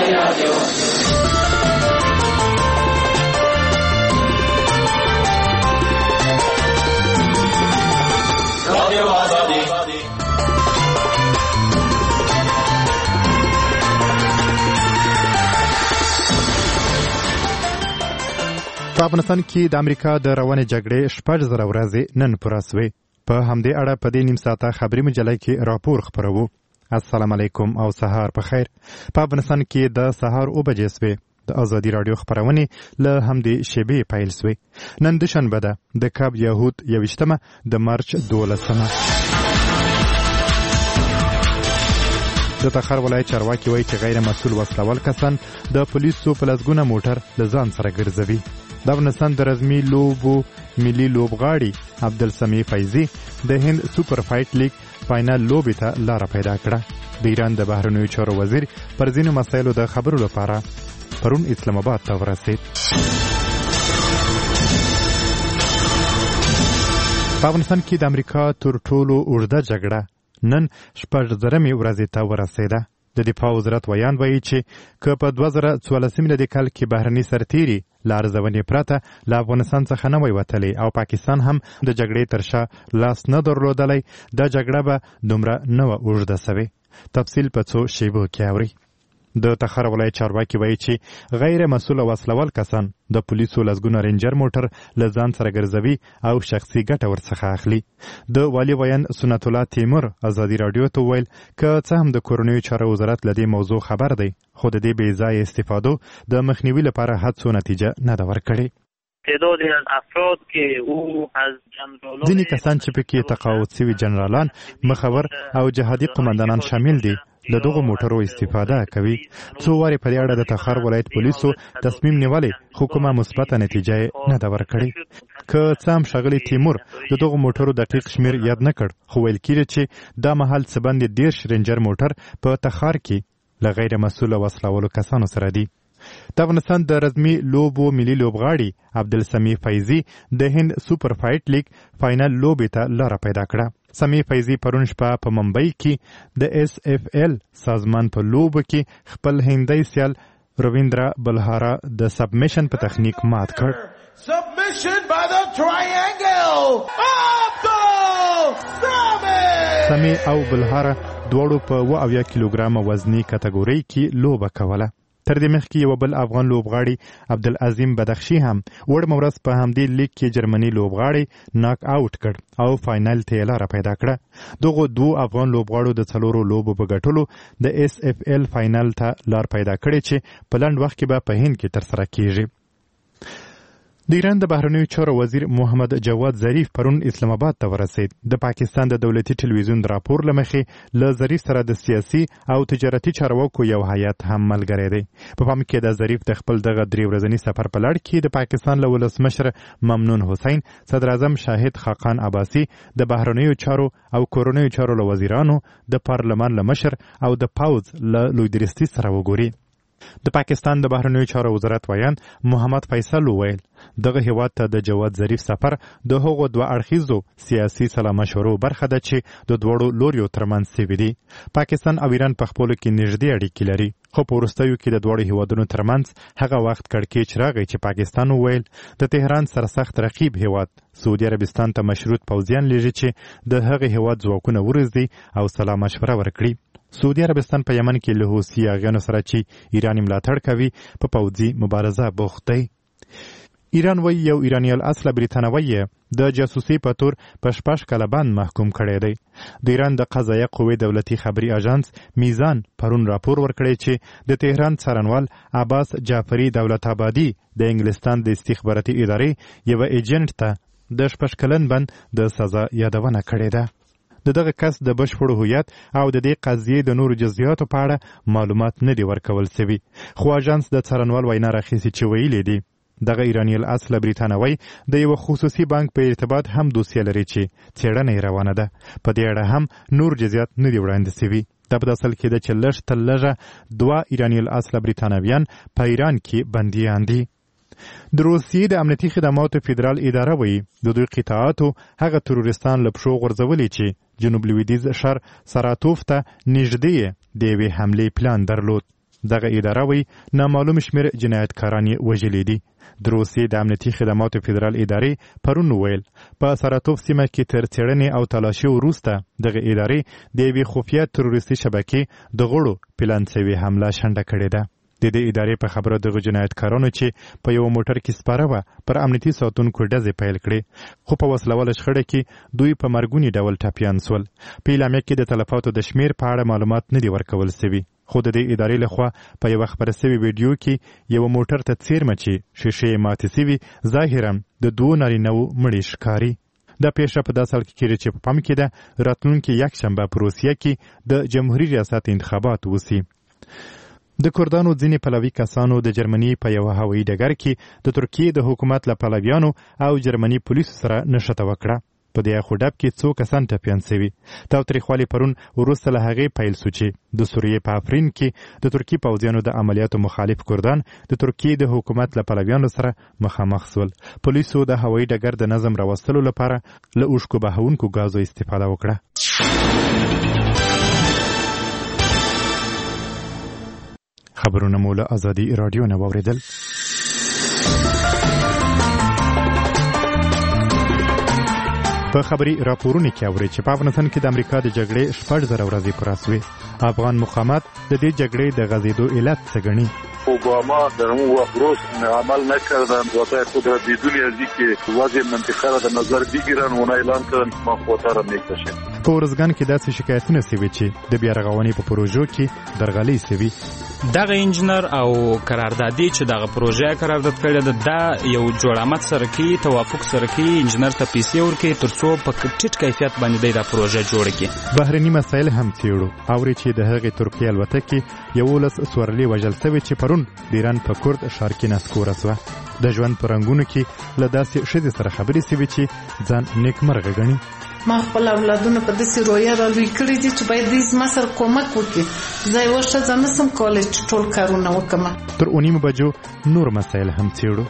په افغانستان کې د امریکا د روانې جګړې 6,000 ورځې نن پوره سوې. په همدې اړه په دې نیم ساعته خبري مجلې کې راپور خپروو. السلام علیکم او سهار په خیر. په افغانستان کې د سهار 9 بجې سوې. د ازادي رادیو خبرونه له همدې شیبې پیل سوې. نن دوشنبه ده د کاب یهود 21 د مارچ 12. د تخار ولایت چارواکي وایي چې غیر مسؤل وسلوال کسان د پولیسو په لسګونه موټر له ځان سره ګرځوي. د افغانستان د رزمي لوبو ملي لوبغاړي عبدالسمیع فیضي د هند سوپر فایټ لیګ فاینل لوبې ته لاره پیدا کړه. د ایران د بهرنیو چارو وزیر پر ځینو مسایلو د خبرو لپاره پرون اسلام آباد ته ورسید. په افغانستان کې د امریکا تر ټولو اوږده جګړه نن 6,000 ورځې ته ورسېده. د دفاع وزارت ویان وایي چې که په 2014 میلادي کال کې بهرني سرتیري له ارزونې پرته له افغانستان څخه نه وای وتلی او پاکستان هم د جګړې تر شا لاس نه درلودلی، دا جګړه به دومره نه وه اوږده سوې. تفصیل په څو شیبو کې اورئ. د تخار ولایت چارواکي وایي چې غیر مسؤل وسلوال کسان د پولیسو لسګونه رینجر موټر له ځان سره ګرځوي او شخصي ګټه ورڅخه اخلي. د والي ویان سنت الله تیمور ازادي رادیو ته وویل که څه هم د کورنیو چارو وزارت له دې موضوع خبر دی، خو د دې بې ځایه استفادو د مخنیوي لپاره هڅو نتیجه نه ده ورکړې. ځینې کسان چې پکې تقاعد شوي جنرالان، مخور او جهادي قمندانان شامل دي له دغو موټرو استفاده کوي. څو وارې په دې اړه د تخار ولایت پولیسو تصمیم نیولی، خو کومه مثبته نتیجه نه ده ورکړې. که څه هم ښاغلي تیمور د دغو موټرو دقیق شمیر یاد نه کړ، خو ویل کېږي چې دا مهال څه باندې 10 رینجر موټر په تخار کې له غیر مسؤله وسلوالو کسانو سره دي. د افغانستان د رزمي لوبو ملي لوبغاړي عبدالسمیع فیضي د هند سوپر فایټ لیګ فاینل لوبې ته لاره پیدا کړه. سمیع فیضي پرون شپه په ممبئی کې د SFL سازمان په لوبو کې خپل هندی سیال رویندرا بلهارا د سبمیشن په تخنیک مات کړ. سمیع او بلهارا دواړو په 70 کیلوګرام وزني کټګورۍ کې لوبه کوله. تر دې مخکې یو بل افغان لوبغاړي عبدالعظیم بدخشي هم وړمه ورځ په همدې لیګ کې جرمني لوبغاړي ناک آوټ کړ او فاینل ته لاره پیدا کړه. دغو 2 افغان لوبغاړو د 4 لوبو په ګټلو د SFL فاینل ته لار پیدا کړې چې په لنډ وخت کې به په هند کې ترسره کیږي. د ایران د بهرنیو چارو وزیر محمد جواد ظریف پرون اسلام آباد ته ورسید. د پاکستان د دولتي ټلویزیون د راپور له مخې له ظریف سره د سیاسي او تجارتي چارواکو یو هیات هم ملګری دی. په پام کې د ظریف د خپل دغه 3 ورځني سفر په لړ کې د پاکستان له ولسمشر ممنون حسین، صدر اعظم شاهد خاقان عباسي، د بهرنیو چارو او کورنیو چارو له وزیرانو، د پارلمان له مشر او د پوځ له لوی درستي سره وګوري. د پاکستان د بهرنیو چارو وزارت ویان محمد فیصل وویل دغه هیواد ته د جواد ظریف سفر د هغو 2 اړخیزو سیاسي سلا مشورو برخه ده چې د دوړو لوریو ترمنځ سوي دي. پاکستان او ایران په خپلو کې نږدې اړیکې لري، خو په وروستیو کې د دوړو هیوادونو ترمنځ هغه وخت کړکېچ راغی چې پاکستان وویل د تهران سرسخت رقیب هیواد سعودي عربستان ته مشروط پوځیان لیږي چې د هغه هیواد ځواکونه ورزدي او سلا مشوره ورکړي. سعودي عربستان په یمن کې له حوثي اغیانو سره چې ایران ملاتړ کوي په پوځي مبارزه بوخت دی. ایران وایي یو ایرانی الاصله بریتانوی د جاسوسي په تور په 6 کاله باندې محکوم کړی دی. د ایران د قضایه قوې دولتي خبري اژانس میزان پرون راپور ورکړی چې د تهران څارنوال عباس جعفری دولت آبادي د انګلستان د استخباراتي ادارې یو ایجنټ ته د 6 کلن باندې د سزا یادونه کړې ده. دغه کس د بشپړ هویت او د دې قضیې د نورو جزئیاتو په اړه معلومات نه دی ورکول شوی، خو اژانس د څارنوال وینا راخیستې چې ویلي دی دغه ایرانی الاصله بریتانوی د یو خصوصي بانک په ارتباط هم دوسیه لري چې څېړنه یې روانه ده. په دې اړه هم نور جزئیات نه دی وړاندې شوي. دا په اصل کې د چې لږ تر لږه 2 ایرانی الاصله بریتانویان په ایران کې بندیان دي. د روسیې د امنیتي خدماتو فدرال اداره وایي د دوی قطاعاتو هغه تروریستان له پښو غورځولي چې جنوب لویدیځ شهر سراتوف ته نږدې د یوې حملې پلان درلود. دغه اداره وی نامعلوم شمیر جنایتکاران وژلي دي. د روسیې د امنیتي خدماتو فدرال ادارې پرون ویل په ساراتوف سیمه کې تر څېړنې او تلاشي وروسته دغه ادارې د یوې خفیه تروریستي شبکې د غړو پلان شوې حمله شنډه کړې ده. د دې ادارې په خبره دغه جنایتکارانو چې په یو موټر کې سپاره وه پر امنیتي ساتونکو ډزې پیل کړې، خو په وسلواله شخړه کې دوی په مرګوني ډول ټپیان سول. په اعلامیه کې د تلفاتو د شمیر په اړه معلومات نه دي ورکول سوي، خو د دې ادارې لخوا په یو خبره سوي ویډیو کې یو موټر ته څیرمه چې شیشې ماتې سوي ظاهرا د دوو نارینه‌وو مړي ښکاري. دا پیښه په داسې حال کې کېږي چې په پام کې ده راتلونکي یکشنبه په روسیه کې د جمهوریت ریاست انتخابات وسي. د کردانو ځینې پلوي کسانو د جرمني په یو هوایي ډګر کې د ترکیې د حکومت له پلویانو او جرمني پولیسو سره نښته وکړه. په دې خودب کې څو کسان ټپیان شوي. تاوتریخوالي پرون وروسته له هغې پیل شو چې د سوریې په افرین کې د ترکي پوځیانو د عملیاتو مخالف کردان د ترکیې د حکومت له پلویانو سره مخامخ شول. پولیسو د هوایي ډګر د نظم راوستلو لپاره له اوښکو بهونکو ګازو استفاده وکړه. خبرونه مو له ازادي رادیو نه واوریدل. په خبري راپورونو کې اوري چې په افغانستان کې د امریکا د جګړې 6,000 ورځې پوره شوې. افغان مقامات د دې جګړې د غزیدو علت څه ګڼي؟ اوباما در اون وقت درست عمل نکردن و تا خود را بدون از اینکه وضع منطقه را در نظر بگیرن و اعلان کردن که ما خطر را میکشیم. په ورځګان کې داسې شکایتونه سوي چې د بیارغونې په پروژو کې درغلۍ سوي. دغه انجنیر او قراردادي چې دغه پروژه قرارداد کړی ده دا یو جوړامت سره کې توافق سره کې انجنیر ته پیسې ورکړي ترڅو په ټیټ کیفیت باندې دا پروژه جوړه کړي. بهرني مسایل هم څېړو. اوري چې د هغې ترکیې الوتکې 11 سورلي وژل شوي چې پرون د ایران په کورد ښار کې نسکوره سوه. د ژوند په رنګونو کې له داسې ښځې سره خبرې سوي چې ځان نیکمرغه ګڼي. ما خپل اولادونه په داسې رویه را لوی کړي دي چې باید دوی زما سره کومک وکړي. زه یوه ښځه نسم کولی چې ټول کارونه وکړم. تر 9 بجو نور مسایل هم څېړو.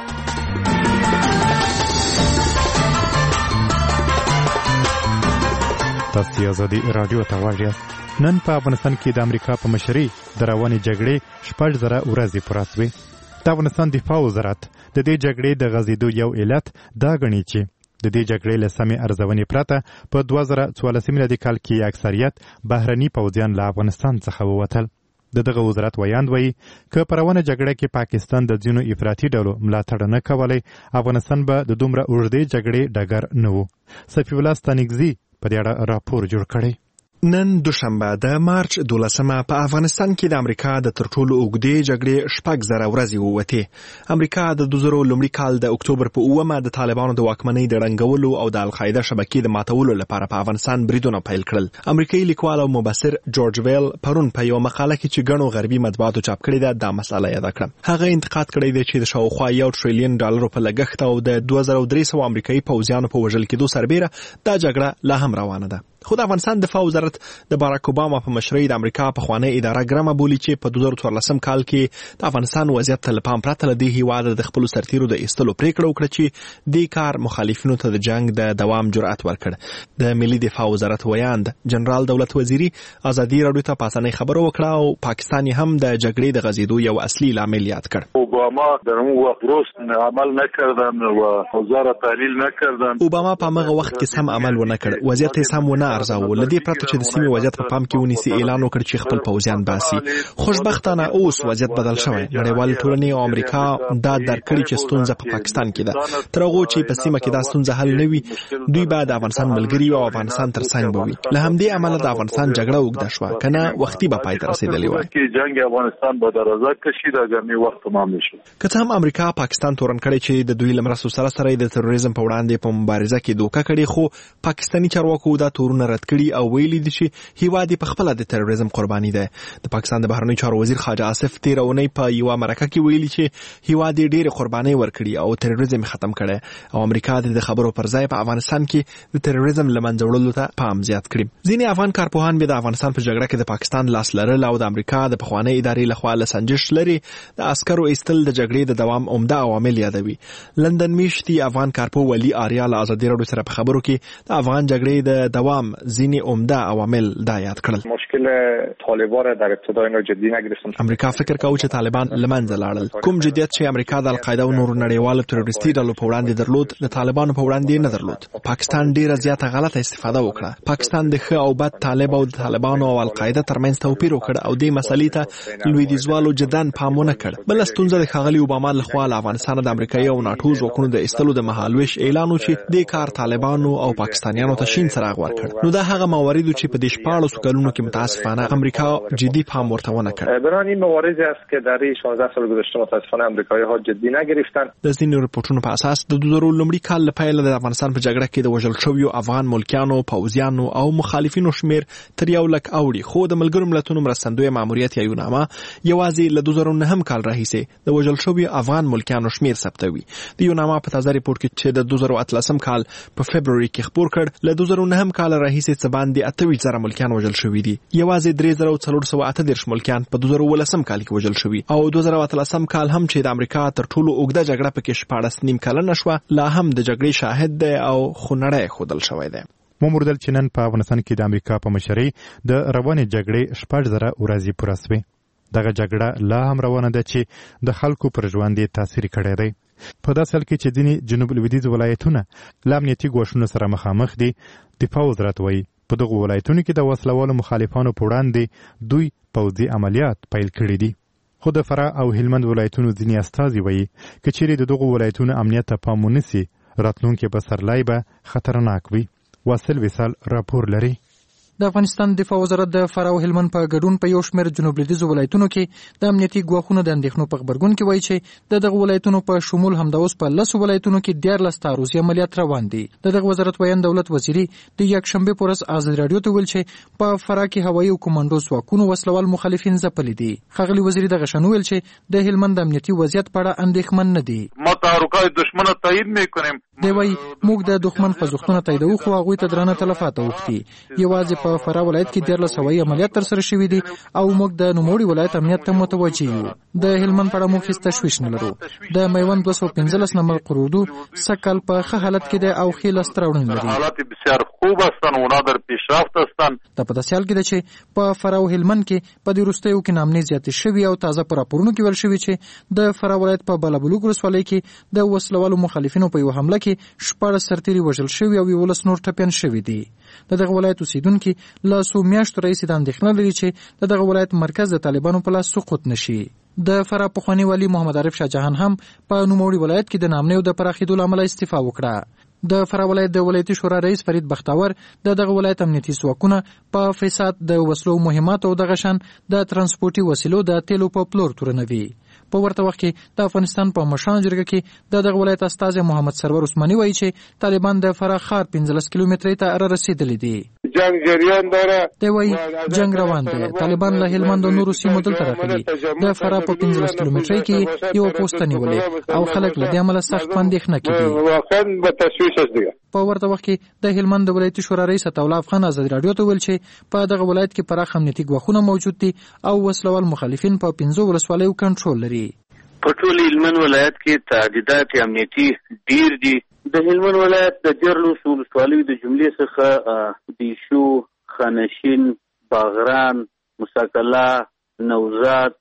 تاسو ازادي رادیو ته غواړئ. نن په افغانستان کې د امریکا په مشرۍ د روانې جګړې 6,000 ورځې پوره شوې. د افغانستان دفاع وزارت د دې جګړې د غزیدو یو علت دا ګڼي چې د دې جګړې له سمې ارزونې پرته په 2014 میلادي کال کې اکثریت بهرني پوځیان له افغانستان څخه ووتل. دغه وزارت ویاند وایي که په روانه جګړه کې پاکستان د ځینو افراطي ډلو ملاتړ نه کولی افغانستان به د دومره اوږدې جګړې ډګر نه و. صفي الله ستانکزي په دې اړه راپور جوړ کړی. نن دوشنبه د مارچ 12 په افغانستان کې د امریکا د تر ټولو اوږدې جګړې 6,000 ورځې ووتې. امریکا د 2000 لومړي کال د اکتوبر په 9 د طالبانو د واکمنۍ د ړنګولو او د القاعده شبکې د ماتولو لپاره په افغانستان بریدونه پیل کړل. امریکایي لیکوال او مبصر جورج ویل پرون په یو مقاله کې چې ګڼو غربي مطبوعاتو چاپ کړې ده دا مسله یاد کړه. هغه انتقاد کړی دی چې د شاوخوا $1 ټریلیون په لګښت او د 2300 امریکایي پوځیانو په وژل کېدو سربېره دا جګړه لا هم روانه ده. خو د افغانستان دفاع وزارت د باراک اوباما په مشرۍ د امریکا پخوانۍ اداره ګرمه بولي چې په 2014 کال کې د افغانستان وضعیت ته له پام پرته له دې هیواده د خپلو سرتیرو د ایستلو پریکړه وکړه چې دې کار مخالفینو ته د جنگ د دوام جرأت ورکړ. د ملي دفاع وزارت ویاند جنرال دولت وزیری ازادي راډیو ته پاسنۍ خبره وکړه او پاکستان هم د جګړې د غزیدو یو اصلي لامل یاد کړ. اوباما در اون وقت درست عمل نکردن و اوضاع را تحلیل نکردن. اوباما په هغه وخت کې سم عمل ونه کړ، وضعیت یې سم ونه ارزاو. لدې پرته چې د سیمې وضعیت په پام کې ونیسي اعلان وکړ چې خپل پوځیان باسي. خوشبختانه اوس وضعیت بدل شوی. نړیوال ټولنې او امریکا دا درک کړي چې ستونزه په پاکستان کې ده. تر هغه چې په سیمه کې دا ستونزه حل نه وي دوی به د افغانستان ملګری او افغانستان ترڅنګ به وي. له همدې امله د افغانستان جګړه اوږده شوه کنه وختي به پای ته رسیدلې وای. جنگ افغانستان به درازه کشید اگر نه وخت تمام نشي. که هم امریکا پاکستان تورن کړي چې د دوی لمرسو سره د تروریزم په وړاندې په مبارزه کې دوکه کړي، خو پاکستاني چارواکو دا تورونه رد کړي او ویلي دي چې هیواد په خپل د تروریزم قرباني ده. د پاکستان د بهرنیو چارو وزیر خواجه آصف تیرونی په یو مرکه کې ویلي چې هیواد ډېر قرباني ورکړي او تروریزم ختم کړي او امریکا د خبرو پر ځای په افغانستان کې د تروریزم لمنځه وړلو ته پام زیات کړي. ځینې افغان کارپوهان به د افغانستان په جګړه کې د پاکستان لاس لرل او د امریکا د پخوانۍ ادارې لخوا له سنجش لري د عسکرو ایستل د جګړې د دوام عمده عوامل یادوي. لندن میشتي افغان کارپو ولی آریا له ازادي راډیو سره په خبرو کې د افغان جګړې د دوام هم ځینې عمده عوامل دا یاد کړل. مشکل طالبان در ابتدا اینو جدی نگرفتن. امریکا فکر کاوه چې طالبان لمنځه لاړل. کوم جدیت چې امریکا د القاعده او نورو نړیوالو تروریستي ډلو په وړاندې درلود، د طالبانو په وړاندې نه درلود. پاکستان ډیره زیاته غلطه استفاده وکړه. پاکستان د ښه او بد طالب او د طالبانو او القاعده ترمنځ توپیر وکړ او دې مسلې ته لویدیځوالو جدان پام ونه کړ. بل ستونزه د ښاغلي اوباما لخوا له افغانستان د امریکایي او ناټو ځواکونو د ایستلو د مهالویش اعلان وشي د کار طالبانو او پاکستانیانو ته شین څراغ ورکړ. نو دا هغه موارد چې په دې 14 کلونو کې متاسفانه امریکا جدي پام ورته ونه کړ. برای این مواردی است که در 16 سال گذشته متاسفانه امریکایی ها جدی نگرفتن. د ځینو رپورټونو په اساس د 2000 لومړي کال له پیل د افغانستان په جګړه کې د وژل شویو افغان ملکیانو، پوځیانو او مخالفینو شمیر تر 1 لک اوړي، خو د ملګرو ملتونو مرستندوی ماموریت یا یوناما یوازې له 2009 کال راهیسې د وژل شویو افغان ملکیانو شمیر ثبتوي. د یوناما په تازه رپورټ کې چې د 2013 کال په فبرवरी کې خبر کړ، له 2009 کال راهیسې څه باندې 28,000 ملکیان وژل شوي دي. یوازې 3438 ملکیان په 2013 کال کې وژل شوي او 2013 کال هم چې د امریکا تر ټولو اوږده جګړه پکې 14.5 کلنه شوه، لا هم د جګړې شاهد دی او خونړی ښودل شوی دی. مومردل چې نن په افغانستان کې د امریکا په مشرۍ د روانې جګړې 14,000 ورځې پوره شوې. دغه جګړه لا هم روانه ده چې د خلکو پر ژوند یې تاثیر کړی دی. په داسې حال کې چې ځینې جنوب لویدیځ ولایتونه له امنیتي ګواښونو سره مخامخ دي، دفاع وزارت وایي په دغو ولایتونو کې د وسلوالو مخالفانو په وړاندې دوی پوځي عملیات پیل کړي دي. خو د فراه او هلمند ولایتونو ځینې استازي وایي که چیرې د دغو ولایتونو امنیت ته پام ونه سي، راتلونکی پسرلی به خطرناک وي. واصل وصال راپور لري. د افغانستان دفاع وزارت د فراه او هلمند په ګډون په یو شمېر جنوب لویدیځو ولایتونو کې د امنیتي ګواښونو د اندېښنو په غبرګون کې وایي چې د دغه ولایتونو په شمول همدا اوس په 10 ولایتونو کې 14 تعرضي عملیات روان دي. د دغه وزارت ویان دولت وزیري د یکشنبه په ورځ آزاد رادیو ته ویل چې په فراه کې هوایي او کمانډو ځواکونو وسلوال مخالفین ځپلي دي. ښاغلي وزیري دغه شنو ویل چې د هلمند امنیتي وضعیت په اړه اندېښمن نه دي. ما تحرکات دشمن تایید میکنیم. دی وایي موږ د دښمن خوځښتونه تاییدوو، خو هغوی ته درانه تلفات اوښتي. یوازې په فراه ولایت کې 14 هوایي عملیات ترسره شوي دي او موږ د نوموړي ولایت امنیت ته متوجه یو. د هلمند په اړه موږ هیڅ تشویش نه لرو. د میوند 215 نمبر قرودو سکل په ښه حالت کې دی او ښې لاسته راوړنې لري. حالات بسیار خوب هستند، اونا در پیشرفت هستند. دا په داسې حال کې ده چې په فراه او هلمند کې په دې وروستیو کې نامنې زیاتې شوي او تازه په راپورونو کې ویل شوي چې د فراه ولایت په بالابلوک ولسوالۍ کې د وسلوالو مخالفینو په یوه حمله کې 14 سرتیري وژل شوي او 11 نور ټپیان شوي دي. د دغه ولایت اوسیدونکي له څو میاشتو راهیسې د اندېښنه لري چې د دغه ولایت مرکز د طالبانو په لاس سقوط نشي. د فراه پخواني والي محمد عارف شاه جهان هم په نوموړي ولایت کې د نامنیو د پراخېدو له امله استعفا وکړه. د فراه ولایت د ولایتي شورا رئیس فرید بختاور د دغه ولایت امنیتي ځواکونه په فساد د وسلو مهمات او دغه شان د ترانسپورتي وسیلو د تیلو په پلور تورنوي. په ورته وخت کې د افغانستان په مشرانو جرګه کې د دغه ولایت استازی محمد سرور عثماني وایي چې طالبان د فراه ښار 15 کیلومترۍ ته را رسېدلي دي. جنگ جریان داره. دی وایي جنگ روان دی. طالبان له هلمند او نورو سیمو دلته راغلي. د فراه په 15 کیلومترۍ کې یو پوسټ نیولې او خلک له دې امله سخت په اندېښنه کې دي. واقعا به تشویش است دیگه. په ورته وخت کې د هلمند د ولایتي شورا رئیس عطاالله افغان آزاد رادیو ته ویل چې په دغه ولایت کې پراخ امنیتي ګواښونه موجود دي او وسلوال مخالفین په 15 ولسوالیو کنټرول لري. په ټول هلمند ولایت کې تعدیدات امنیتي ډیر دي. د هلمند ولایت د 14 ولسوالیو د جملې څخه دیشو، خانشین، باغران، مساکلا، نوزاد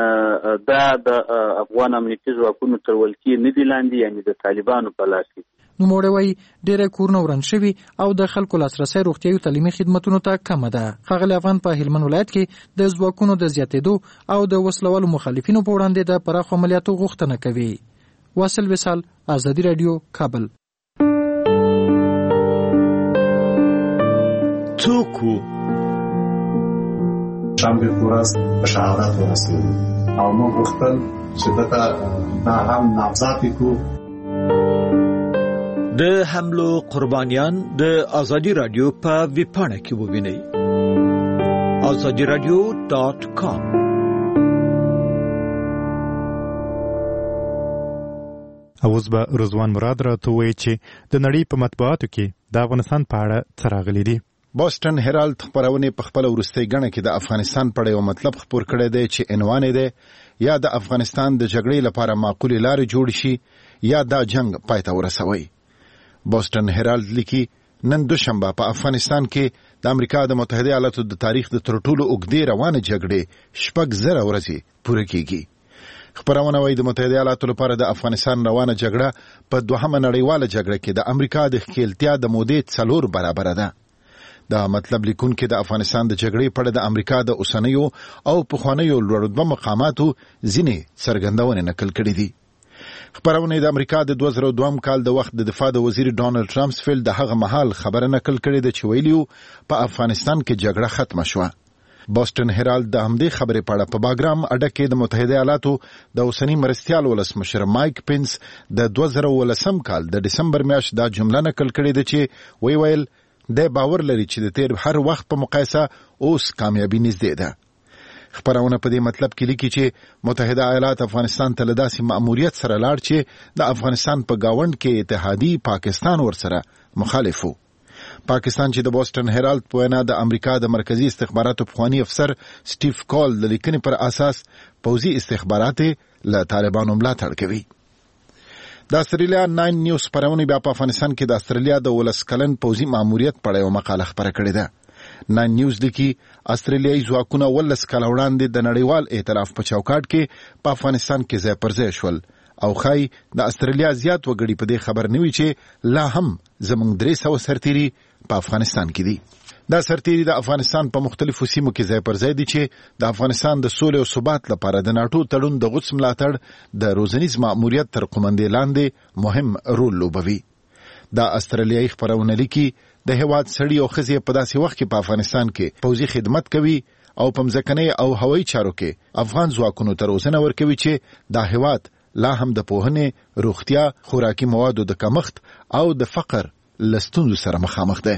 دا د افغان امنیتي ځواکونو تر ولکې نه دي لاندې، یعنی د طالبانو په لاس کې. نوموړی وایي ډېری کورونه وران شوي او د خلکو لاسرسی روغتیایي تعلیمي خدمتونو ته کمه ده. ښاغلی افغان په هلمند ولایت کې د ځواکونو د زیاتېدو او د وسلوالو مخالفینو په وړاندې د پراخو عملیاتو غوښتنه کوي. واصل وصال، آزادي رادیو، کابل. څوک وو؟ شنبه په ورځ په شهادت ورسېدو او موږ غوښتل چې دته دا هم نامزد کړو. د حملو قربانیان د آزادي رادیو په ویبپاڼه کې ووینئ. azadiradio.com. اوس به رضوان مراد راته وایي چې د نړۍ په مطبوعاتو کې د افغانستان په اړه څه راغلي دي. بوسټن هیرالد خبرونه په خپل ورستۍ غڼه کې د افغانستان په اړه یو مطلب خبر کړی دی چې عنوان دی یا د افغانستان د جګړې لپاره معقول لارې جوړ شي یا دا جنگ پای ته ورسوي. بوسټن هیرالد لیکي نن دوشنبه په افغانستان کې د امریکا د متحده ایالاتو د تاریخ د تر ټولو اوږدې روانه جګړې 6,000 ورځې پوره کیږي. خبرونه وايي د متحده ایالاتو لپاره د افغانستان روانه جګړه په دوهمه نړیواله جګړه کې د امریکا د ښکېلتیا د مودې 4 برابر ده. دا مطلب لیکونکي د افغانستان د جګړې په اړه د امریکا د اوسنیو او پخوانیو لوړ مقاماتو ځینې څرګندونې نقل کړې دي. خبرونه د امریکا د 2002 کال د وخت د دفاع د وزیر ډونالد ټرمپسفیلد د هغه مهال خبره نقل کړې ده چې ویلیو په افغانستان کې جګړه ختمه شوه. بوسټن هیرالد د همدې خبرې په اړه په باګرام اډه کې د متحده ایالاتو د اوسنی مرستیال ولسمشر مایک پینس د 2019 کال د دسمبر میاشت دا جمله نقل کړې ده چې ویل د باور لري چې د تیر هر وخت په مقایسه اوس کامیابی نږدې ده. خبرونه په دې مطلب کې لیکي چې متحده ایالات افغانستان ته له داسې مأموریت سره لاړ چې د افغانستان په گاوند کې اتحادی پاکستان ورسره مخالف وو. پاکستان چې د بوسټن هیرالد په وینا د امریکا د مرکزی استخباراتو پخوانی افسر سټیف کول د لیکنې پر اساس پوځي استخبارات له طالبانو ملاتړ کوي. د استرالیا 9 نیوز خبرونه بیا په افغانستان کې د استرالیا د 19 کلن پوځي مأموریت په اړه یو مقاله خبره کړې ده. 9 نیوز لیکي استرالیایي ځواکونه 19 کاله وړاندې د نړیوال ائتلاف په چوکاټ کې په افغانستان کې ځای پر ځای شول او خای د استرالیا زیات وګړي په دې خبر نه وي چې لا هم زموږ 300 سرتیري په افغانستان کې دي. دا سرتیري د افغانستان په مختلفو سیمو کې ځای پر ځای دي چې د افغانستان د سولې او ثبات لپاره د ناتو تړون د غوڅ ملاتړ د روزنیز مأموریت تر قومندې لاندې مهم رول لوبوي. دا استرالیایي خبرونه لیکي د هواد سړي او خزي په داسې وخت کې په افغانستان کې پوځي خدمت کوي او په مځکني او هوایي چارو کې افغان ځواکونو ته روزنه ورکوي چې دا هواد لا هم د پوهنې، روغتیا، خوراکي موادو د کمښت او د فقر لستونزو سره مخامخ ده.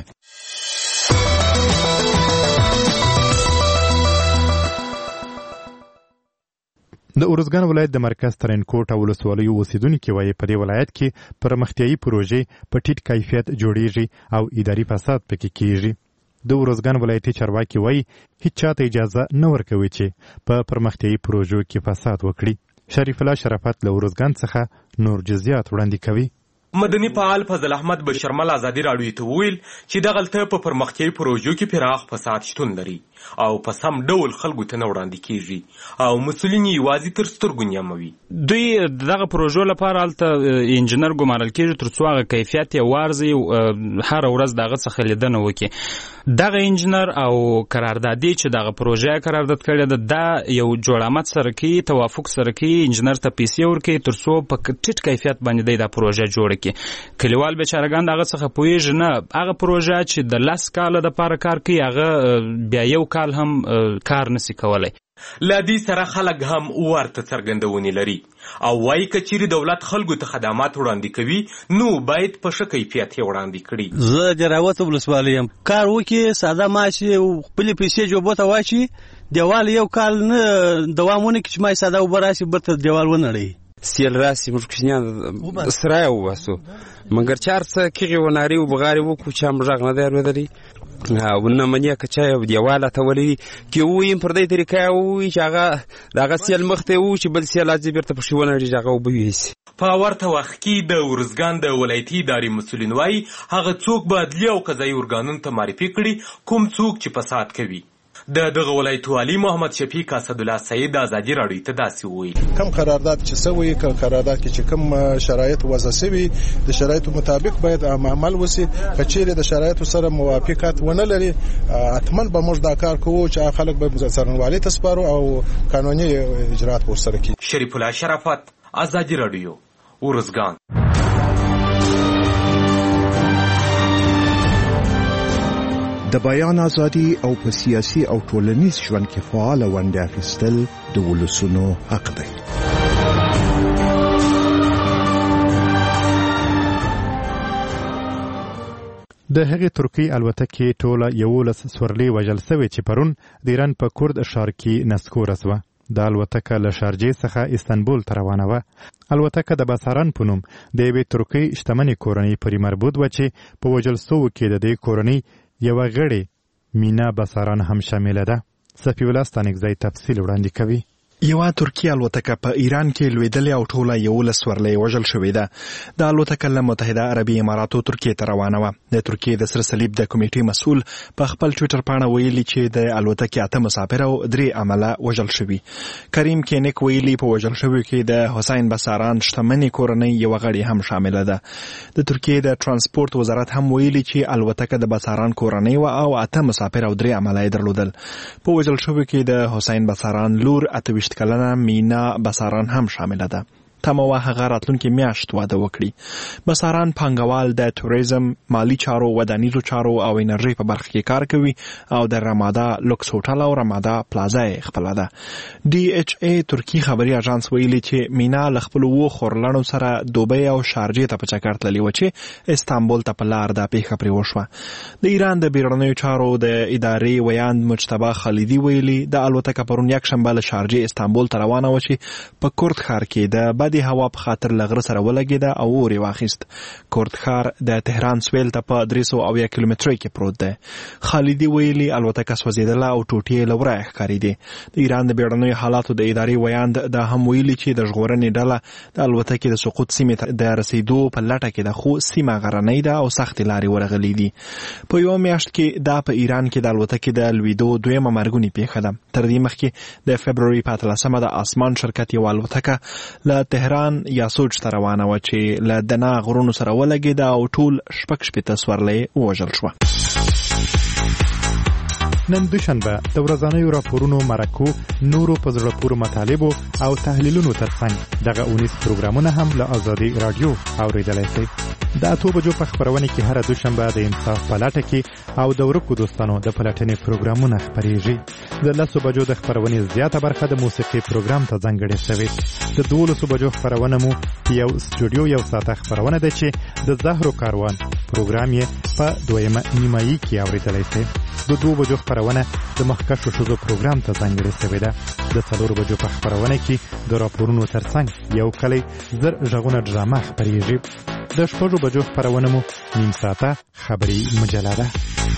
د اورزګان ولایت د مرکز ترینکوټ ولسوالۍ اوسیدونکو وایي په دې ولایت کې پرمختیایي پروژې په ټیټ کیفیت جوړیږي او اداري فساد پکې کیږي. د اورزګان ولایتي چارواکي وایي هیڅ چاته اجازه نه ورکوي چې په پرمختیایي پروژو کې فساد وکړي. شریف الله شرافت له اورزګان څخه نور جزئیات وړاندې کوي. مدني فعال فضل احمد بشرمل ازادي راډیو ته ویل چې د غلطه په پرمختیایي پروژو کې پراخ فساد شتون لري او په سم ډول خلکو ته نه وړاندې کیږي او مسؤلین یوازې تر سترګو نیموي. دوی دغه پروژو لپاره هلته انجینر ګمارل کیږي تر څو هغه کیفیت یې وارزي هر ورځ دغه څخه لیدنه وکړي. دغه انجینر او قراردادي چې دغه پروژه قرارداد کړې ده دا یو جوړامت سره کوي، توافق سره کوي، انجینر ته پیسې ورکوي تر څو په ټیټ کیفیت باندې دا پروژه جوړه کړي. کلیوال بیچارهګان دغه څخه پوهیږي نه، هغه پروژه چې د 10 کاله دپاره کار کوي هغه بیا یو کال هم کار نسی کولای. له دې سره خلک هم ورته څرګندونې لري او وایي که چیرې دولت خلکو ته خدمات وړاندې کوي نو باید په ښه کیفیت یې وړاندې کړي. زه د راوت ولسوالۍ یم، کار وکړي ساده معاش خپلې پیسې جوبو ته واچي، دیوال یو کال نه دوام ونه کړي چې ما ساده اوبه راشي بېرته دیوال ونړوي. سیل راسي موږ کوچنیان سرای وباسو مګر چې هر څه کېغې وناري وبغارې وکړو چې هم غږ نه دی اورېدلی او نه منې که چا یو دیواله ته ولري کې وویم پر دې طریقه یې ووایي چې هغه د هغه سیل مخ ته یې ووایي چې بل سیل راځي بېرته پکښې ونړي چې هغه اوبه یوسي. په ورته وخت کې د اورزګان د ولایتي ادارې مسؤلین وایي هغه څوک به عدلي او قضایي ارګانونو ته معرفي کړي کوم څوک چې فساد کوي. د دغه ولایت والي محمد شفیق اسدالله سعید ازادي راډیو ته داسې وویل کم قرارداد چې سوی قرارداد کې چې کم شرایط وضع سوي د شرایطو مطابق باید عمل وسی. کچېره د شرایطو سره موافقت ونه لري اتمن به موږ دا کار کوو چې خلک به څارنوالۍ ته سپارو او قانوني اجرات ورسره کوي. شریف الله شرافت ازادي راډیو اورزګان. د بیان ازادي او په سیاسي او ټولنیز ژوند کې فعال ونډه اخیستل د ولسونو حق دی. د هغې ترکیې الوتکې ټوله 11 سورلۍ وژل سوې چې پرون د ایران په کورد ښار کې نسکوره سوه. د الوتکه له شارجې څخه استانبول ته روانه وه. الوتکه د باساران په نوم د یوې ترکۍ شتمنې کورنۍ پورې مربوط وه چې په وژل سوو کې د دې کورنۍ یوه غړې مینا باساران هم شامله ده. صفی الله ستانکزی تفصیل وړاندې کوي. یوه ترکیه الوتکه په ایران کې لوېدلې او ټوله 11 سورلۍ وژل شوې ده. د الوتکه له متحده عربي اماراتو ترکیې ته روانه وه. د ترکیې د سره صلیب د کمیټې مسؤل په خپل ټویټر پاڼه ویلي چې د الوتکې 8 مسافر او 3 عمله وژل شوي. کریم کینیک ویلي په وژل شویو کې د حسین بساران شتمنې کورنۍ یوه غړي هم شامله ده. د ترکیې د ترانسپورت وزارت هم ویلي چې الوتکه د بساران کورنۍ وه او 8 مسافر او 3 عمله یې درلودل. په وژل شویو کې د حسین بساران لور 28 کلنه مینا بساران هم شامله ده. تمه وه هغه راتلونکې میاشت واده وکړي. بساران پانګوال د توریزم، مالی چارو، ودانیزو چارو او انرژي په برخه کې کار کوي او د رمادا لوکس هوټل او رمادا پلازا یې خپله ده. DHA ترکی خبري اژانس ویلي چې مینا له خپلو 2 خورلڼو سره دوبۍ او شارجې ته په چکر تللې وه چې استانبول ته په لار دا پیښه پرې وشوه. د ایران د بیرونیو چارو د ادارې ویاند مجتبی خالدي ویلي د الوتکه پرون یکشنبه له شارجې استانبول ته روانه وه چې په کورد ښار کې د بدې هوا په خاطر له غره سره ولګېده او اور یې واخیست. کورد ښار د تهران سویل ته په 300 کیلومترۍ کې پروت دی. خالدي ویلي الوتکه سوځېدله او ټوټې یې له ورایه ښکارېدې. د ایران د بیړنیو حالاتو د ادارې ویاند دا هم ویلي چې د ژغورنې ډله د الوتکې د سقوط سیمې ته د رسېدو په لټه کې ده، خو سیمه غرنۍ ده او سختې لارې ورغلي دي. په یوه میاشت کې دا په ایران کې د الوتکې د لوېدو 2مه مرګونې پیښه ده. تر دې مخکې د فبروري په 13مه د آسمان شرکت یوه الوتکه له تهران یاسوج ته روانه وه چې له دنا غرونو سره ولګېده او ټول 6 سورلۍ ووژل شوه. نن دوشنبه د ورځنیو راپورونو مرکو، نورو په زړه پورې مطالبو او تحلیلونو ترڅنګ دغه 19 پروګرامونه هم له ازادي رادیو اوریدلای شئ. د 8 بجو په خبرونه کې هر دوشنبه د انصاف په لټه کې او د ورکو دوستانو د پلټنې پروګرامونه خپرېږي. د 10 بجو د خبرونې زیاته برخه د موسیقي پروګرام ته ځانګړې شوې. د 12 بجو خبرونه مو یو سټوډیو یو ساعته خبرونه ده چې د زهرو کاروان پروګرام یې په 2مه نیمایي کې اوریدلای شئ. د 2 بجو خبرونه د مخکښو ښځو پروګرام ته ځانګړې شوې ده. د 4 بجو په خبرونه کې د راپورونو ترڅنګ یو کلی زر غږونه ډرامه خپرېږي. د 6 بجو خبرونه مو نیم ساعته خبري مجله ده.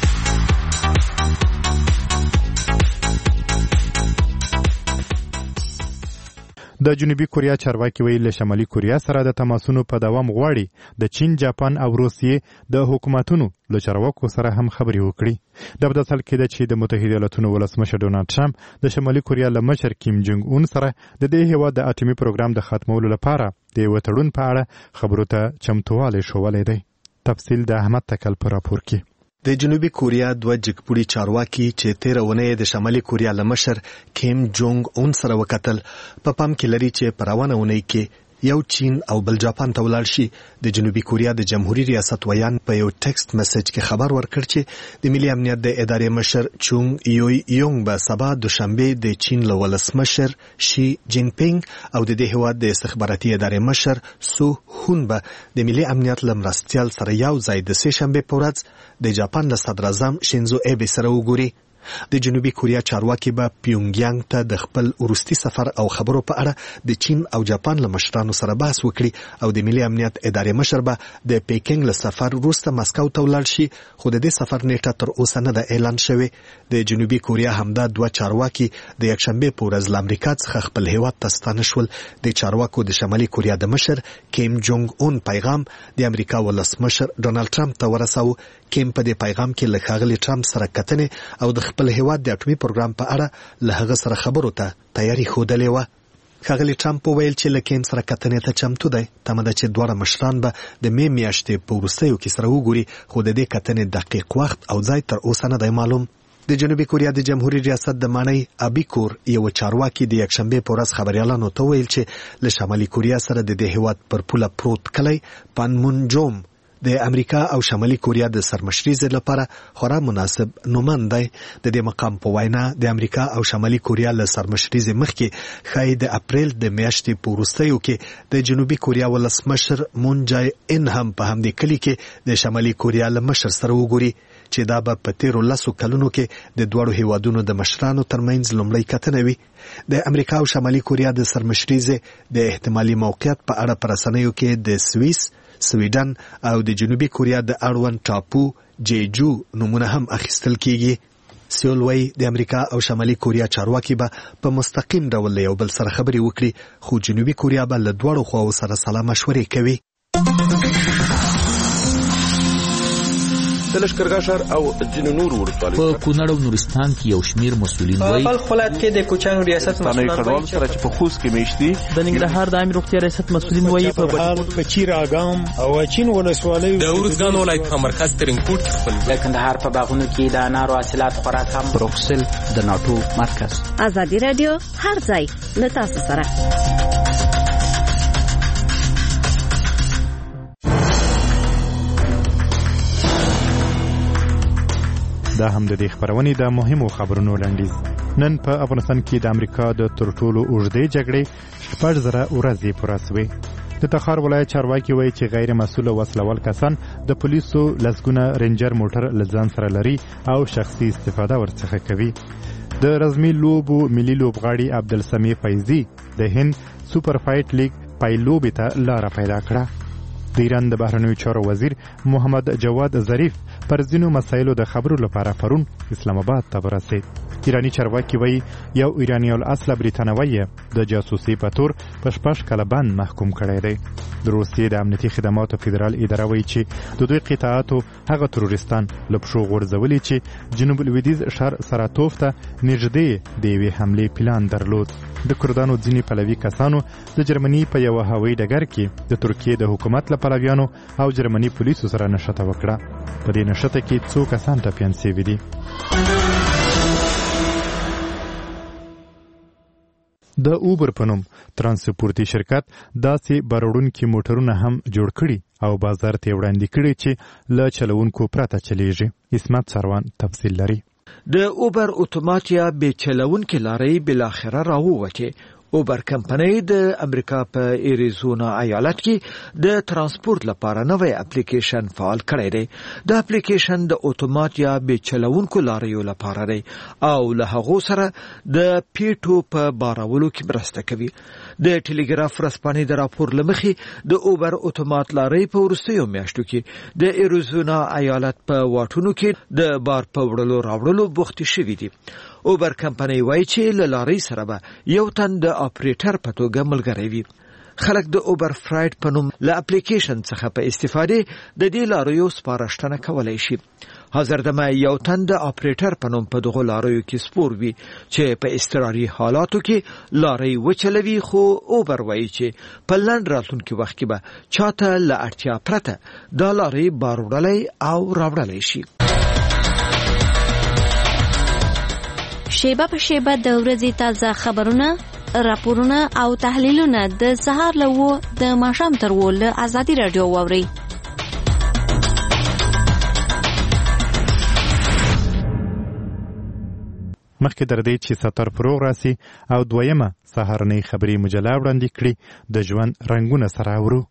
د جنوبي کوریا چارواکي ویل له شمالي کوریا سره د تماسونو په دوام غواړي د چین، جاپان او روسیې د حکومتونو له چارواکو سره هم خبرې وکړي. د بدل کې د چې د متحده ایالاتونو ولسمشر ډونالد ټرمپ د شمالي کوریا له مشر کیم جونګ اون سره د دې هیواد د اټومي پروګرام د ختمولو لپاره د یو تړون په اړه خبرو ته چمتووالی ښوولی دی. تفصیل د احمد تکل په راپور کې. د جنوبي کوریا 2 جګپوړي چارواکي چې 13 اونۍ د شمالي کوریا له مشر کیم جونګ اون سره وکتل، په پام کې لري چې په روانه اونۍ کې یو چین او بل جاپان ته ولاړ شي. د جنوبي کوریا د جمهوریت ریاست ویان په یو ټکسټ میسج کې خبر ورکړ چې د ملي امنیت د ادارې مشر چونګ یوی یونګ به سبا دوشنبه د چین له ولسمشر شي جین پینګ او د دې هیواد د استخباراتي ادارې مشر سو هون به د ملي امنیت له مرستیال سره یو ځای د سه شنبه په ورځ د جاپان د صدر اعظم شینزو ایبه سره وګوري. د جنوبي کوریا چارواکي به پیونګیانګ ته د خپل وروستي سفر او خبرو په اړه د چین او جاپان له مشرانو سره بحث وکړي او د ملي امنیت ادارې مشر به د پیکینګ له سفر وروسته مسکو ته ولاړ شي، خو د دې سفر نیټه تر اوسه نه ده اعلان شوې. د جنوبي کوریا همدا 2 چارواکي د یکشنبه په ورځ له امریکا څخه خپل هیواد ته ستانه شول. د چارواکو د شمالي کوریا د مشر کیم جونګ اون پیغام د امریکا ولسمشر ډونالد ټرمپ ته ورساو. کیم په دې پیغام کې له ښاغلي ټرمپ سره کتنې او د خپل هیواد د اټومي پروګرام په اړه له هغه سره خبرو ته تیاری ښودلې وه. ښاغلي ټرمپ وویل چې له کیم سره کتنې ته چمتو دی. تمه ده چې دواړه مشران به د مې میاشتې په وروستیو کې سره وګوري، خو د دې کتنې دقیق وخت او ځای تر اوسه نه دی معلوم. د جنوبي کوریا د جمهوریت ریاست د مانی ابیکور یو چارواکي د یکشنبه په ورځ خبريالانو ته ویل چې له شمالي کوریا سره د دې هیواد پر پوله پروت کلی پانمونجوم د امریکا او شمالي کوریا د سرمشري ځای لپاره خورا مناسب نوماند دی. د دې مقام په وینا د امریکا او شمالي کوریا له سرمشري ځای مخکې ښایي د اپریل د میاشتې په وروستیو کې د جنوبي کوریا ولسمشر مون جای ان هم په همدې کلي کې د شمالي کوریا له مشر سره وګوري چې دا به په 13 کلونو کې د دوړو هیوادونو د مشرانو ترمنځ لومړی کتنه وي. د امریکا او شمالي کوریا د سرمشري ځای د احتمالي موقعیت په اړه په رسنیو کې د سویس، سویډن او د جنوبي کوریا د اړوند ټاپو جیجو نمونه هم اخیستل کیږي. سیول وایي د امریکا او شمالي کوریا چارواکي به په مستقیم ډول له یو بل سره خبرې وکړي، خو جنوبي کوریا به له دواړو خواو سره سلا مشورې کوي. د لښکرګاه ښار او ځینو نورو ولسوالیو په کونړ او نورستان کې یو شمیر مسؤلین وایي په بلخ ولایت کې د کوچیانو ریاست مسؤلین وایي سره چې په خوست کې میشتي د ننګرهار د عامه روغتیا ریاست مسؤلین وایي په چیر اګام او چین ولسوالیو د ارزګان ولایت په مرکز ترینکوټ کې خپل د کندهار په باغونو کې د انارو حاصلات خورا کم. بروکسل د ناتو مرکز. ازادي رادیو هر ځای له تاسو سره. دا هم د دې خبرونې د مهمو خبرونو لنډیز. نن په افغانستان کې د امریکا د تر ټولو اوږدې جګړې 6,000 ورځې پوره شوې. د تخار ولایت چارواکي وایي چې غیر مسؤله وسلوال کسان د پولیسو لسګونه رینجر موټر له ځان سره لري او شخصي استفاده ورڅخه کوي. د رزمي لوبو ملي لوبغاړي عبدالسمیع فیضي د هند سوپر فایټ لیګ پایلوبې ته لاره پیدا کړه. د ایران د بهرنیو چارو وزیر محمد جواد ظریف پر ځینو مسایلو د خبرو لپاره پرون اسلام آباد ته ورسېد. ایرانی چارواکي وایي یو ایرانی الاصله بریتانوی د جاسوسي په تور په 6 کاله بند محکوم کړی دی. د روسیې د امنیتي خدماتو فدرال اداره وایي چې د دوی قطاعاتو هغه تروریستان له پښو غورځولي چې جنوب لویدیځ ښار سراتوف ته نږدې د یوې حملې پلان درلود. د کردانو ځینې پلوي کسانو د جرمني په یوه هوایي ډګر کې د ترکیې د حکومت له پلویانو او جرمني پولیسو سره نښته وکړه. په دې نښته کې څو کسان ټپیان شوي دي. د اوبر په نوم ترانسپورتي شرکت داسې بارونکي موټرونه هم جوړ کړي او بازار ته وړاندې کړي چې له چلوونکو پرته چلیږي. اسمت سروان تفصیل لري. د اوبر اتوماتیا به چلوونکي لارې بل اخره راووته. اوبر کمپنۍ د امریکا په ایریزونا ایالت کې د ترانسپورت لپاره نوې اپلیکیشن فعال کړی دی. د اپلیکیشن د اتومات یا به چلوونکو لاریو لپاره دی او له هغه سره د پیټو په بارولو کې مرسته کوي. د ټلګراف رسپانې د راپور لمخې د اوبر اتومات لارې په وروستیو میاشتو کې د ایریزونا ایالت په واټونو کې د بار په وړلو راوړلو بوختي شوي دي. اوبر کمپنۍ وایي چې له لارۍ سره به یو تن د اپریټر په توګه ملګری وي. خلک د اوبر فرایډ په نوم له اپلیکیشن څخه په استفاده د دې لاریو سپارښتنه کولی شي. حاضر دمه یو تن د اپریټر په نوم په دغه لاریو کې سپور وي چې په اضطراري حالاتو کې لارۍ وچلوي، خو اوبر وایي چې په لنډ راتلونکي وخت کې به چاته له اړتیا پرته دا لارۍ بار وړلی او راوړلی شي. شیبه په شیبه د ورځې تازه خبرونه، راپورونه او تحلیلونه د سهار له 9 د ماښام تر 10 له ازادي رادیو واورئ. مخکې در دې چې ستر پروغ راسي او دویمه سهارنۍ خبري مجله وړاندې کړي د ژوند رنگونه سره اورو.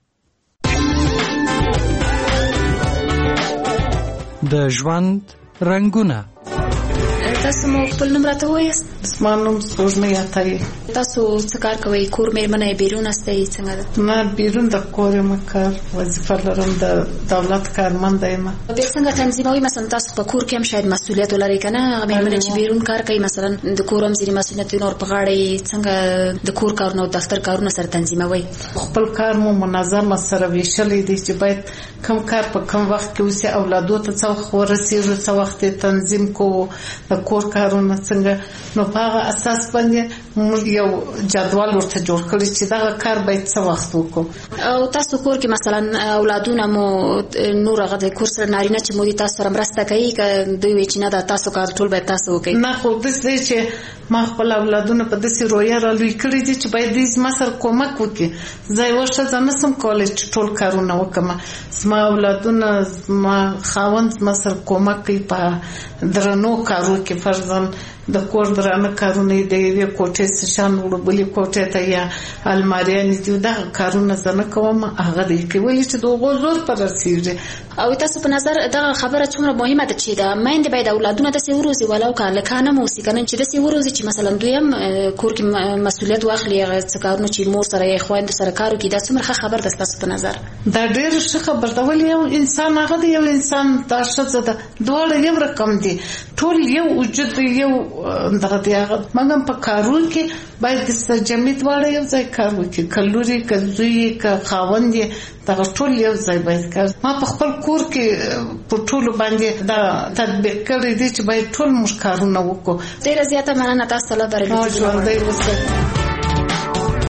د ژوند رنگونه. تاسو مو خپل نوم راته وایاست؟ زما نوم سپوږمۍ عطایي. تاسو څه کار کوئ؟ کور مېرمنه بیرون استئ څنګه ده؟ نه بیرون د کور یم کار وظیفه لرم، د دولت کارمند یم. بیا څنګه تنظیموي؟ مثلا تاسو په کور کې هم شاید مسؤلیت ولرئ کنه؟ مېرمنه چې بیرون کار کوي مثلا د کور هم ځینې مسؤلیت نور په غاړه، څنګه د کور کارونه او دفتر کارونه سره تنظیموي؟ خپل کار مو منظم سره ویشلې دي چې باید کم کار په کم وخت کې وسي، اولادو ته څو ورسېږي څو وخت تنظیم کو، د کور کارونه څنګه. نو په هغه اساس باندې موږ یو جدول ورته جوړ کړی چې دا کار باید څه وخت وکړو. او تاسو کور کې مثلا اولادونه مو نور هغه د کور سره نارینه چې مو دي تاسو سره مرسته کوي که دوی وی چې نه دا تاسو کار ټول باید تاسو وکړئ؟ نه خو داسې چې ما خپل اولادونه په داسې رویه را لوی کړي دي چې باید دوی زما سره کومک وکړي. زه یوه ښځه نه شم کولی چې ټول کارونه وکړم. زما اولادونه، زما خاوند زما سره کومک کوي په درنو کارو کې، فرضاً د کور درانه کارونه د یوې کوټې شان وړو بلې کوټې ته یا الماریانې دي، دغه کارونه زه نه کوم، هغه دی کوي چې د هغو زور په رسېږي. او تاسو په نظر دغه خبره څومره مهمه ده چې د میندې باید اولادونه داسې وروزي ولو که هلکان هم اوسي که نه چې داسې وروزي چې مثلا دوی هم کور کې مسؤلیت واخلي هغه څه کارونه چې مور سره یا خویندو سره کار وکړي دا څومره ښه خبر ده ستاسو په نظر؟ دا ډېره ښه خبر ده ولې یو انسان هغه د یو انسان دا ښځه ده دواړه یو رقم دي ټول یو وجود دی یو دغه دی هغه مګر په کارونو کې باید د سرجمې دواړه یو ځای کار وکړي که لورې که زوی که خاوند یې دغه ټول یو ځای باید کار ما په خپل کور کې په ټولو باندې دا تطبیق کړی دی چې باید ټول موږ کارونه وکړو. ډېره زیاته مننه تاسو ته له برابرۍ. ژوندی اوسئ.